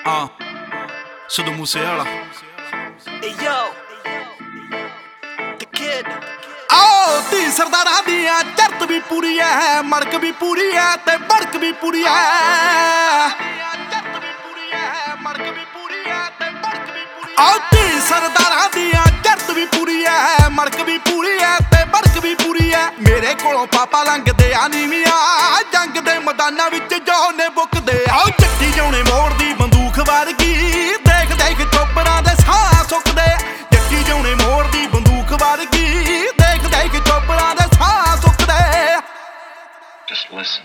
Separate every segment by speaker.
Speaker 1: ਸਿੱਧੂ ਮੂਸੇਵਾਲਾ ਤੀ ਸਰਦਾਰਾਂ ਦੀਆਂ ਚਰਤ ਵੀ ਪੂਰੀ ਐ, ਮੜਕ ਵੀ ਪੂਰੀ ਐ ਤੇ ਬੜਕ ਵੀ ਪੂਰੀ ਐ। ਤੀ ਸਰਦਾਰਾਂ ਦੀਆਂ ਚਰਤ ਵੀ ਪੂਰੀ ਐ, ਮੜਕ ਵੀ ਪੂਰੀ ਐ ਤੇ ਬੜਕ ਵੀ ਪੂਰੀ ਐ। ਮੇਰੇ ਕੋਲੋਂ ਪਾਪਾ ਲੰਘਦੇ ਆ ਨੀਵੀਆਂ, ਜੰਗ ਦੇ ਮੈਦਾਨਾਂ ਵਿੱਚ ਜੋ ਨੇ ਬੁੱਕਦੇ ਆ। ਚੱਟੀ ਜਾਉਣੇ ਮੋੜ ਦੀ ਬੰਦੂਕ ਵਰਗੀ, ਦੇਖ ਦੇਖ ਚੋਪੜਾਂ ਦੇ ਸਾਹ ਸੁੱਕਦੇ। ਚੱਟੀ ਜਾਉਣੇ ਮੋੜ ਦੀ ਬੰਦੂਕ ਵਰਗੀ, ਦੇਖ ਦੇਖ ਚੋਪੜਾਂ ਦੇ ਸਾਹ ਸੁੱਕਦੇ।
Speaker 2: Just listen.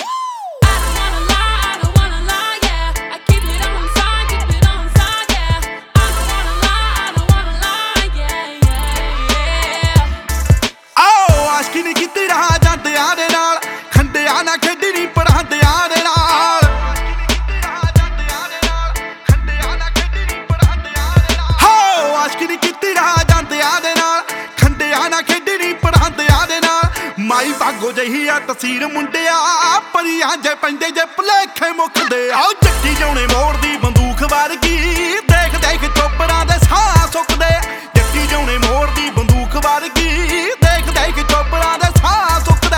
Speaker 1: ਮਾਈ ਭਾਗੋ ਜਹੀ ਆ ਤਸੀਰ ਮੁੰਡਿਆ, ਪਰੀਆਂ ਜੇ ਪੈਂਦੇ ਜੇ ਭੁਲੇਖੇ ਮੁੱਕਦੇ ਆ। ਚੱਟੀ ਜਾਉਣੇ ਮੋੜ ਦੀ ਬੰਦੂਕ ਵਰਗੀ, ਦੇਖ ਦੇਖ ਚੋਪੜਾਂ ਦੇ ਸਾਹ ਸੁੱਕਦੇ। ਚੱਟੀ ਜਾਉਣੇ ਮੋੜ ਦੀ ਬੰਦੂਕ ਵਰਗੀ, ਦੇਖ ਦੇਖ ਚੋਪੜਾਂ ਦੇ ਸਾਹ ਸੁੱਕਦੇ।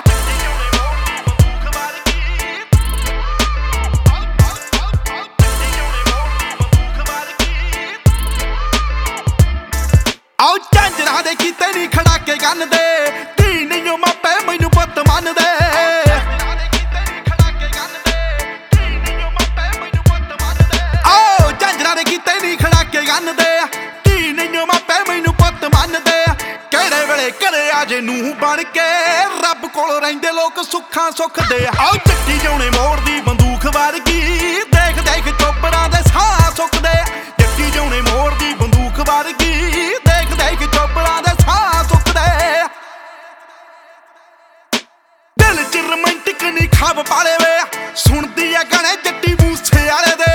Speaker 1: ਆਓ ਝਾਂਜਰਾਂ ਦੇ ਕੀਤੇ ਨੀ ਖੜਾਕੇ ਗੰਨ ਦੇ, ਧੀ ਨਹੀਂ ਮਾਪੇ ਮੈਨੂੰ ਪੁੱਤ ਮੰਨਦੇ। ਆਓ ਝਾਂਜਰਾਂ ਦੇ ਕੀਤੇ ਨੀ ਖੜਾਕੇ ਗੰਨ ਦੇ, ਧੀ ਨਹੀਂ ਮਾਪੇ ਮੈਨੂੰ ਪੁੱਤ ਮੰਨਦੇ। ਕਿਹੜੇ ਵੇਲੇ ਘਰੇ ਆ ਜੇ ਨੂੰਹ ਬਣ ਕੇ, ਰੱਬ ਕੋਲ ਰਹਿੰਦੇ ਲੋਕ ਸੁੱਖਾਂ ਸੁੱਖਦੇ। ਆਓ ਚੱਟੀ ਜਾਉਣੇ ਮੋੜ ਦੀ ਬੰਦੂਕ ਵਰਗੀ, ਦੇਖ ਦੇਖ ਚੋਪੜਾਂ ਦੇ ਸਾਹ ਸੁੱਕਦੇ। ਚੱਟੀ ਜਾਉਣੇ ਮੋੜ ਦੀ ਬੰਦੂਕ ਵਰਗੀ, ਦੇਖ ਦੇਖ ਚੋਪੜਾਂ ਦੇ ਸਾਹ ਸੁੱਕਦੇ। ਦਿਲ ਚ ਰੋਮਾਂਟਿਕ ਨੀ ਖਾਬ ਪਾਲੇ ਵੇ, ਸੁਣਦੀ ਆ ਗਾਣੇ ਜੱਟੀ ਮੂਸੇਵਾਲੇ ਦੇ।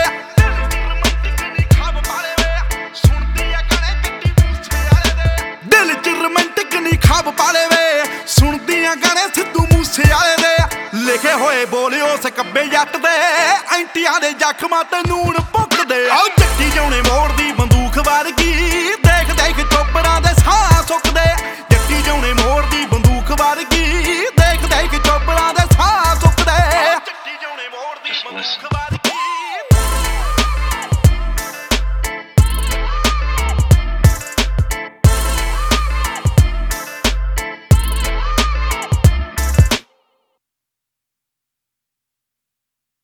Speaker 1: ਦਿਲ ਚ ਰੋਮਾਂਟਿਕ ਨੀ ਖਾਬ ਪਾਲੇ ਵੇ, ਸੁਣਦੀ ਆ ਗਾਣੇ ਸਿੱਧੂ ਮੂਸੇਵਾਲੇ ਦੇ। ਲਿਖੇ ਹੋਏ ਬੋਲੇ ਉਸ ਕੱਬੇ ਜੱਟ ਦੇ, ਐਂਟੀਆਂ ਦੇ ਜ਼ਖਮਾਂ ਤੇ ਨੂਣ ਭੁੱਕਦੇ। ਆਓ ਚੱਟੀ ਜਾਉਣੇ ਮੋੜ ਦੀ ਬੰਦੂਕ ਵਰਗੀ, ਦੇਖ ਦੇਖ ਚੋਪੜਾਂ ਦੇ ਸਾਹ ਸੁੱਕਦੇ। ਚੱਟੀ ਜਾਉਣੇ ਮੋੜ ਦੀ ਬੰਦੂਕ ਵਰਗੀ, ਦੇਖ ਦੇਖ ਚੋਪੜਾਂ ਦੇ ਸਾਹ ਸੁੱਕਦੇ। ਚੱਟੀ ਜਾਉਣੇ ਮੋੜ ਦੀ ਬੰਦੂਕ